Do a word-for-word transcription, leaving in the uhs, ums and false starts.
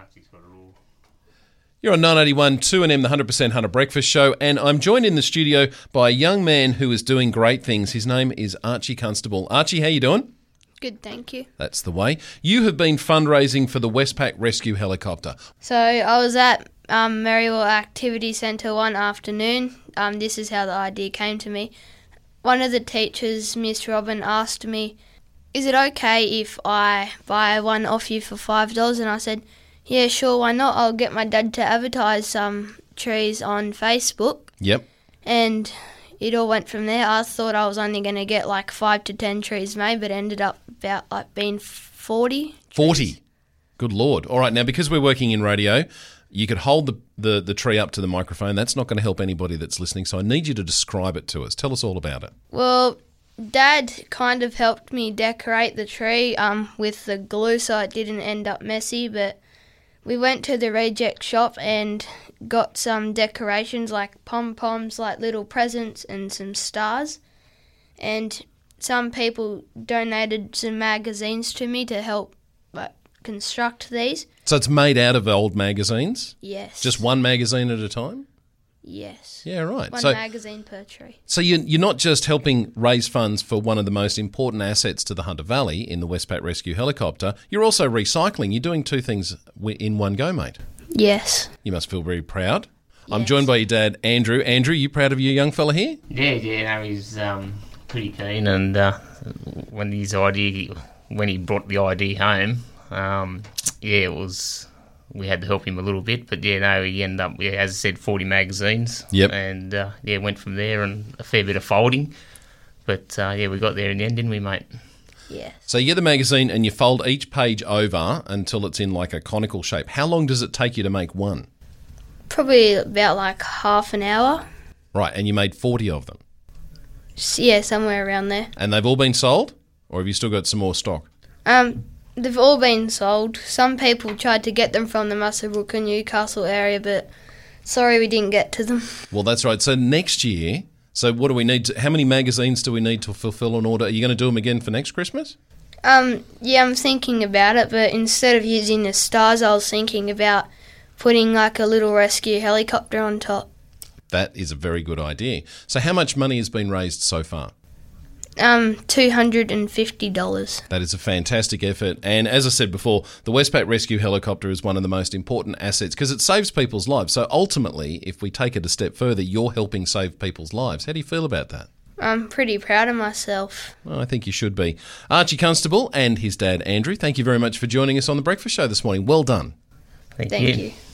Archie's got it all. You're on nine eighty-one two N M, the one hundred percent Hunter Breakfast Show, and I'm joined in the studio by a young man who is doing great things. His name is Archie Constable. Archie, how you doing? Good, thank you. That's the way. You have been fundraising for the Westpac Rescue Helicopter. So I was at um, Merriwell Activity Centre one afternoon. Um, this is how the idea came to me. One of the teachers, Miss Robin, asked me, is it okay if I buy one off you for five dollars? And I said, yeah, sure, why not? I'll get my dad to advertise some trees on Facebook. Yep. And it all went from there. I thought I was only going to get like five to ten trees made, but it ended up about like being forty. forty. Good Lord. All right, now because we're working in radio, you could hold the, the, the tree up to the microphone. That's not going to help anybody that's listening, so I need you to describe it to us. Tell us all about it. Well, Dad kind of helped me decorate the tree um, with the glue so it didn't end up messy, but we went to the reject shop and got some decorations like pom-poms, like little presents and some stars. And some people donated some magazines to me to help like, construct these. So it's made out of old magazines? Yes. Just one magazine at a time? Yes. Yeah, right. One so, magazine per tree. So you, you're not just helping raise funds for one of the most important assets to the Hunter Valley in the Westpac Rescue Helicopter, you're also recycling. You're doing two things in one go, mate. Yes. You must feel very proud. Yes. I'm joined by your dad, Andrew. Andrew, you proud of your young fella here? Yeah, yeah, no, he's um, pretty keen, and uh, when his idea, when he brought the idea home, um, yeah, it was. We had to help him a little bit, but yeah, no, he ended up, yeah, as I said, forty magazines. Yep. And uh, yeah, went from there and a fair bit of folding. But uh, yeah, we got there in the end, didn't we, mate? Yeah. So you get the magazine and you fold each page over until it's in like a conical shape. How long does it take you to make one? Probably about like half an hour. Right, and you made forty of them. Yeah, somewhere around there. And they've all been sold? Or have you still got some more stock? Um, they've all been sold. Some people tried to get them from the Muswellbrook and Newcastle area, but sorry we didn't get to them. Well, that's right. So next year, so what do we need? To, how many magazines do we need to fulfil an order? Are you going to do them again for next Christmas? Um, yeah, I'm thinking about it, but instead of using the stars, I was thinking about putting like a little rescue helicopter on top. That is a very good idea. So how much money has been raised so far? Um, two hundred fifty dollars. That is a fantastic effort. And as I said before, the Westpac Rescue Helicopter is one of the most important assets because it saves people's lives. So ultimately, if we take it a step further, you're helping save people's lives. How do you feel about that? I'm pretty proud of myself. Well, I think you should be. Archie Constable and his dad, Andrew, thank you very much for joining us on The Breakfast Show this morning. Well done. Thank, Thank you. you.